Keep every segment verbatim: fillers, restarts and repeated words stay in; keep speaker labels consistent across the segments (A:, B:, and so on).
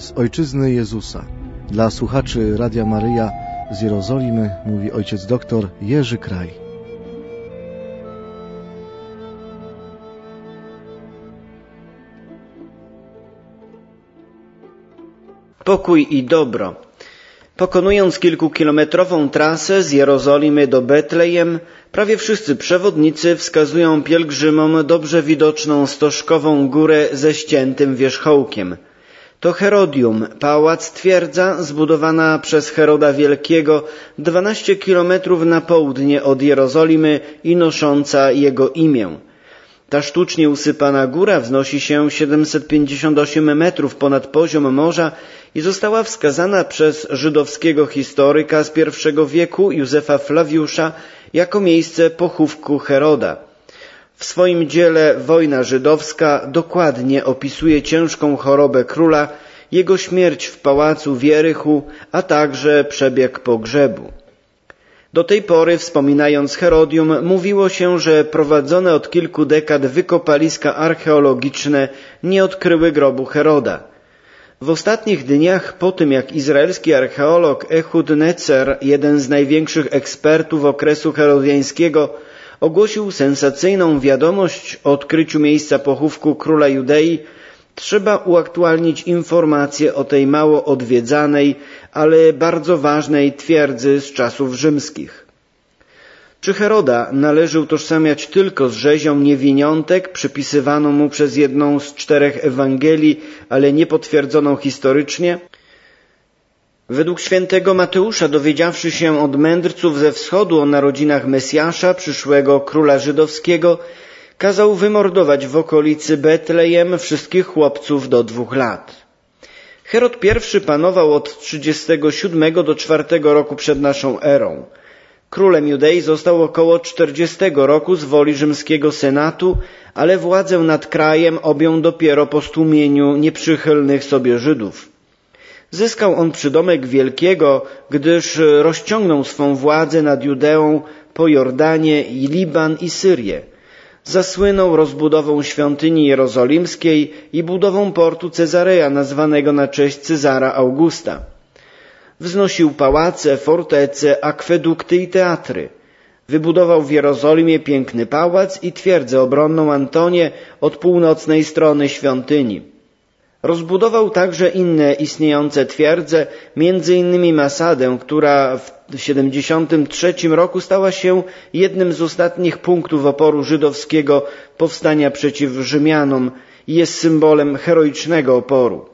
A: z ojczyzny Jezusa. Dla słuchaczy Radia Maryja z Jerozolimy mówi ojciec doktor Jerzy Kraj.
B: Pokój i dobro. Pokonując kilkukilometrową trasę z Jerozolimy do Betlejem, prawie wszyscy przewodnicy wskazują pielgrzymom dobrze widoczną stożkową górę ze ściętym wierzchołkiem. To Herodium, pałac twierdza zbudowana przez Heroda Wielkiego dwanaście kilometrów na południe od Jerozolimy i nosząca jego imię. Ta sztucznie usypana góra wznosi się siedemset pięćdziesiąt osiem metrów ponad poziom morza i została wskazana przez żydowskiego historyka z pierwszego wieku Józefa Flawiusza jako miejsce pochówku Heroda. W swoim dziele Wojna żydowska dokładnie opisuje ciężką chorobę króla, jego śmierć w pałacu w Jerychu, a także przebieg pogrzebu. Do tej pory, wspominając Herodium, mówiło się, że prowadzone od kilku dekad wykopaliska archeologiczne nie odkryły grobu Heroda. W ostatnich dniach, po tym jak izraelski archeolog Ehud Netzer, jeden z największych ekspertów okresu herodiańskiego, ogłosił sensacyjną wiadomość o odkryciu miejsca pochówku króla Judei, trzeba uaktualnić informacje o tej mało odwiedzanej, ale bardzo ważnej twierdzy z czasów rzymskich. Czy Heroda należy utożsamiać tylko z rzezią niewiniątek przypisywaną mu przez jedną z czterech Ewangelii, ale niepotwierdzoną historycznie? Według świętego Mateusza, dowiedziawszy się od mędrców ze wschodu o narodzinach Mesjasza, przyszłego króla żydowskiego, kazał wymordować w okolicy Betlejem wszystkich chłopców do dwóch lat. Herod pierwszy panował od trzydziestego siódmego do czwartego roku przed naszą erą. Królem Judei został około czterdziestego roku z woli rzymskiego senatu, ale władzę nad krajem objął dopiero po stłumieniu nieprzychylnych sobie Żydów. Zyskał on przydomek wielkiego, gdyż rozciągnął swą władzę nad Judeą po Jordanię i Liban i Syrię. Zasłynął rozbudową świątyni jerozolimskiej i budową portu Cezareja, nazwanego na cześć Cezara Augusta. Wznosił pałace, fortece, akwedukty i teatry. Wybudował w Jerozolimie piękny pałac i twierdzę obronną Antonię od północnej strony świątyni. Rozbudował także inne istniejące twierdze, między innymi Masadę, która w siedemdziesiątym trzecim roku stała się jednym z ostatnich punktów oporu żydowskiego powstania przeciw Rzymianom i jest symbolem heroicznego oporu.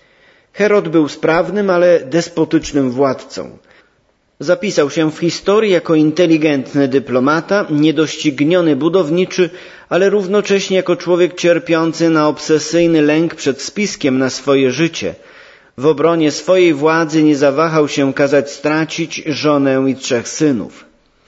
B: Herod był sprawnym, ale despotycznym władcą. Zapisał się w historii jako inteligentny dyplomata, niedościgniony budowniczy, ale równocześnie jako człowiek cierpiący na obsesyjny lęk przed spiskiem na swoje życie. W obronie swojej władzy nie zawahał się kazać stracić żonę i trzech synów.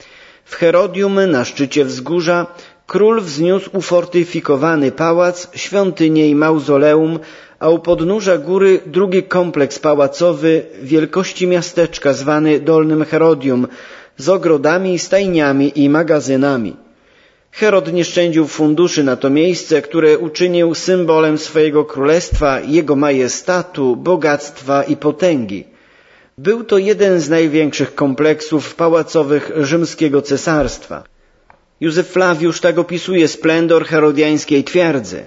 B: W Herodium, na szczycie wzgórza, król wzniósł ufortyfikowany pałac, świątynię i mauzoleum, a u podnóża góry drugi kompleks pałacowy wielkości miasteczka zwany Dolnym Herodium z ogrodami, stajniami i magazynami. Herod nie szczędził funduszy na to miejsce, które uczynił symbolem swojego królestwa, jego majestatu, bogactwa i potęgi. Był to jeden z największych kompleksów pałacowych rzymskiego cesarstwa. Józef Flawiusz tak opisuje splendor herodiańskiej twierdzy.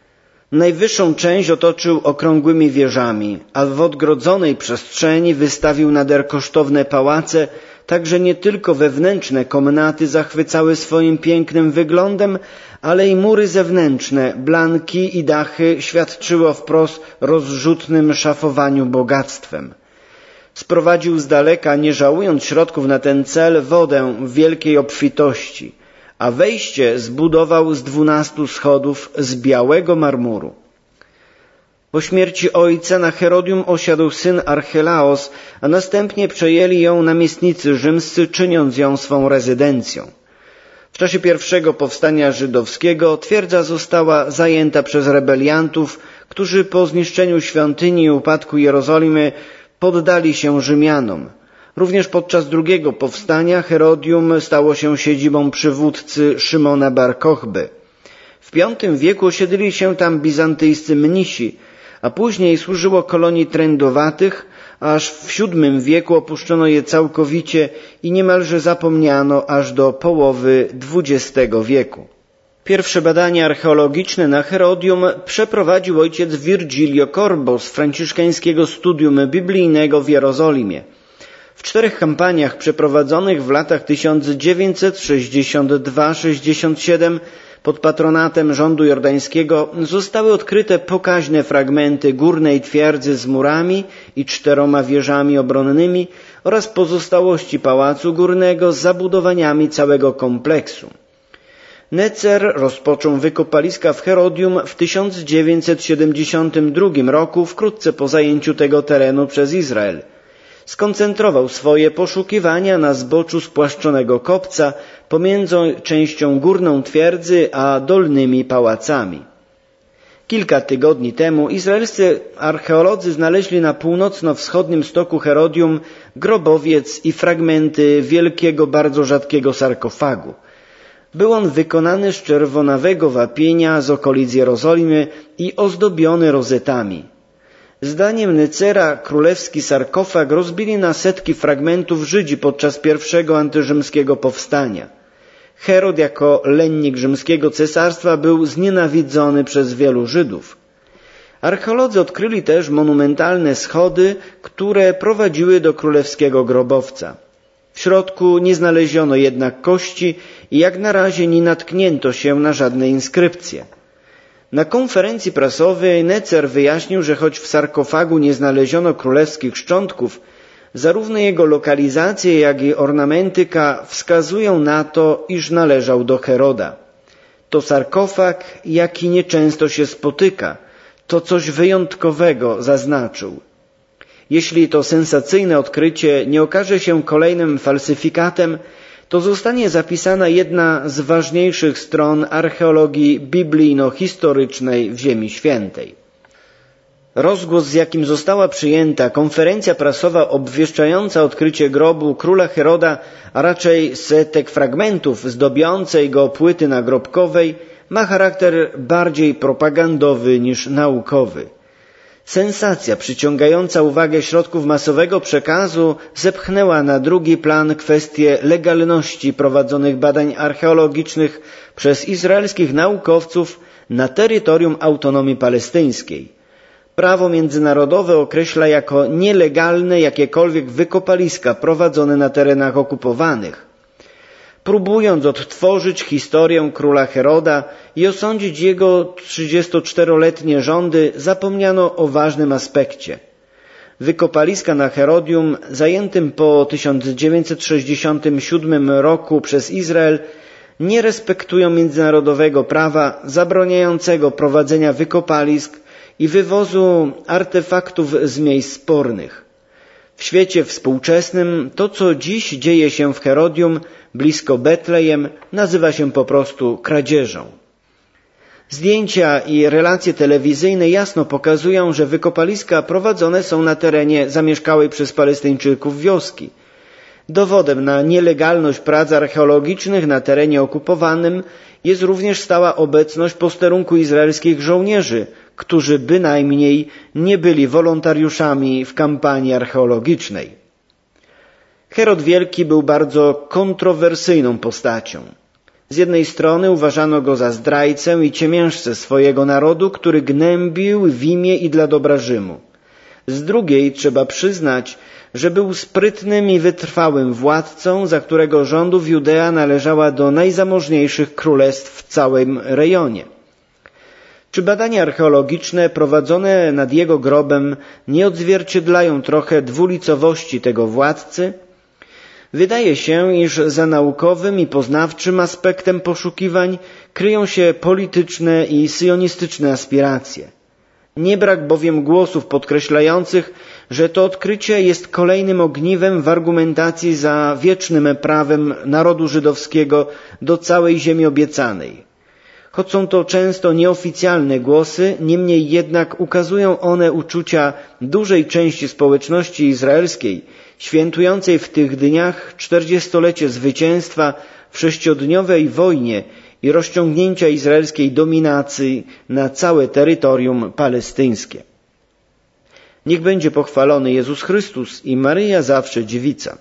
B: Najwyższą część otoczył okrągłymi wieżami, a w odgrodzonej przestrzeni wystawił nader kosztowne pałace, tak że nie tylko wewnętrzne komnaty zachwycały swoim pięknym wyglądem, ale i mury zewnętrzne, blanki i dachy świadczyły o wprost rozrzutnym szafowaniu bogactwem. Sprowadził z daleka, nie żałując środków na ten cel, wodę w wielkiej obfitości, a wejście zbudował z dwunastu schodów z białego marmuru. Po śmierci ojca na Herodium osiadł syn Archelaos, a następnie przejęli ją namiestnicy rzymscy, czyniąc ją swą rezydencją. W czasie pierwszego powstania żydowskiego twierdza została zajęta przez rebeliantów, którzy po zniszczeniu świątyni i upadku Jerozolimy poddali się Rzymianom. Również podczas drugiego powstania Herodium stało się siedzibą przywódcy Szymona Bar Kochby. W piątym wieku osiedlili się tam bizantyjscy mnisi, a później służyło kolonii trędowatych, aż w siódmym wieku opuszczono je całkowicie i niemalże zapomniano aż do połowy dwudziestego wieku. Pierwsze badania archeologiczne na Herodium przeprowadził ojciec Virgilio Corbo z franciszkańskiego studium biblijnego w Jerozolimie. W czterech kampaniach przeprowadzonych w latach tysiąc dziewięćset sześćdziesiąt dwa sześćdziesiąt siedem pod patronatem rządu jordańskiego zostały odkryte pokaźne fragmenty górnej twierdzy z murami i czteroma wieżami obronnymi oraz pozostałości pałacu górnego z zabudowaniami całego kompleksu. Necer rozpoczął wykopaliska w Herodium w tysiąc dziewięćset siedemdziesiątym drugim roku, wkrótce po zajęciu tego terenu przez Izrael. Skoncentrował swoje poszukiwania na zboczu spłaszczonego kopca pomiędzy częścią górną twierdzy a dolnymi pałacami. Kilka tygodni temu izraelscy archeolodzy znaleźli na północno-wschodnim stoku Herodium grobowiec i fragmenty wielkiego, bardzo rzadkiego sarkofagu. Był on wykonany z czerwonawego wapienia z okolic Jerozolimy i ozdobiony rozetami. Zdaniem Necera królewski sarkofag rozbili na setki fragmentów Żydzi podczas pierwszego antyrzymskiego powstania. Herod jako lennik rzymskiego cesarstwa był znienawidzony przez wielu Żydów. Archeolodzy odkryli też monumentalne schody, które prowadziły do królewskiego grobowca. W środku nie znaleziono jednak kości i jak na razie nie natknięto się na żadne inskrypcje. Na konferencji prasowej Necer wyjaśnił, że choć w sarkofagu nie znaleziono królewskich szczątków, zarówno jego lokalizacje, jak i ornamentyka wskazują na to, iż należał do Heroda. To sarkofag, jaki nieczęsto się spotyka. To coś wyjątkowego, zaznaczył. Jeśli to sensacyjne odkrycie nie okaże się kolejnym falsyfikatem, to zostanie zapisana jedna z ważniejszych stron archeologii biblijno-historycznej w Ziemi Świętej. Rozgłos, z jakim została przyjęta konferencja prasowa obwieszczająca odkrycie grobu króla Heroda, a raczej setek fragmentów zdobiącej go płyty nagrobkowej, ma charakter bardziej propagandowy niż naukowy. Sensacja przyciągająca uwagę środków masowego przekazu zepchnęła na drugi plan kwestię legalności prowadzonych badań archeologicznych przez izraelskich naukowców na terytorium autonomii palestyńskiej. Prawo międzynarodowe określa jako nielegalne jakiekolwiek wykopaliska prowadzone na terenach okupowanych. Próbując odtworzyć historię króla Heroda i osądzić jego trzydziestoczteroletnie rządy, zapomniano o ważnym aspekcie. Wykopaliska na Herodium, zajętym po tysiąc dziewięćset sześćdziesiątym siódmym roku przez Izrael, nie respektują międzynarodowego prawa zabraniającego prowadzenia wykopalisk i wywozu artefaktów z miejsc spornych. W świecie współczesnym to, co dziś dzieje się w Herodium, blisko Betlejem, nazywa się po prostu kradzieżą. Zdjęcia i relacje telewizyjne jasno pokazują, że wykopaliska prowadzone są na terenie zamieszkałej przez Palestyńczyków wioski. Dowodem na nielegalność prac archeologicznych na terenie okupowanym jest również stała obecność posterunku izraelskich żołnierzy, którzy bynajmniej nie byli wolontariuszami w kampanii archeologicznej. Herod Wielki był bardzo kontrowersyjną postacią. Z jednej strony uważano go za zdrajcę i ciemiężcę swojego narodu, który gnębił w imię i dla dobra Rzymu. Z drugiej trzeba przyznać, że był sprytnym i wytrwałym władcą, za którego rządów Judea należała do najzamożniejszych królestw w całym rejonie. Czy badania archeologiczne prowadzone nad jego grobem nie odzwierciedlają trochę dwulicowości tego władcy? Wydaje się, iż za naukowym i poznawczym aspektem poszukiwań kryją się polityczne i syjonistyczne aspiracje. Nie brak bowiem głosów podkreślających, że to odkrycie jest kolejnym ogniwem w argumentacji za wiecznym prawem narodu żydowskiego do całej ziemi obiecanej. Choć są to często nieoficjalne głosy, niemniej jednak ukazują one uczucia dużej części społeczności izraelskiej, świętującej w tych dniach czterdziestolecie zwycięstwa w sześciodniowej wojnie i rozciągnięcia izraelskiej dominacji na całe terytorium palestyńskie. Niech będzie pochwalony Jezus Chrystus i Maryja zawsze Dziewica.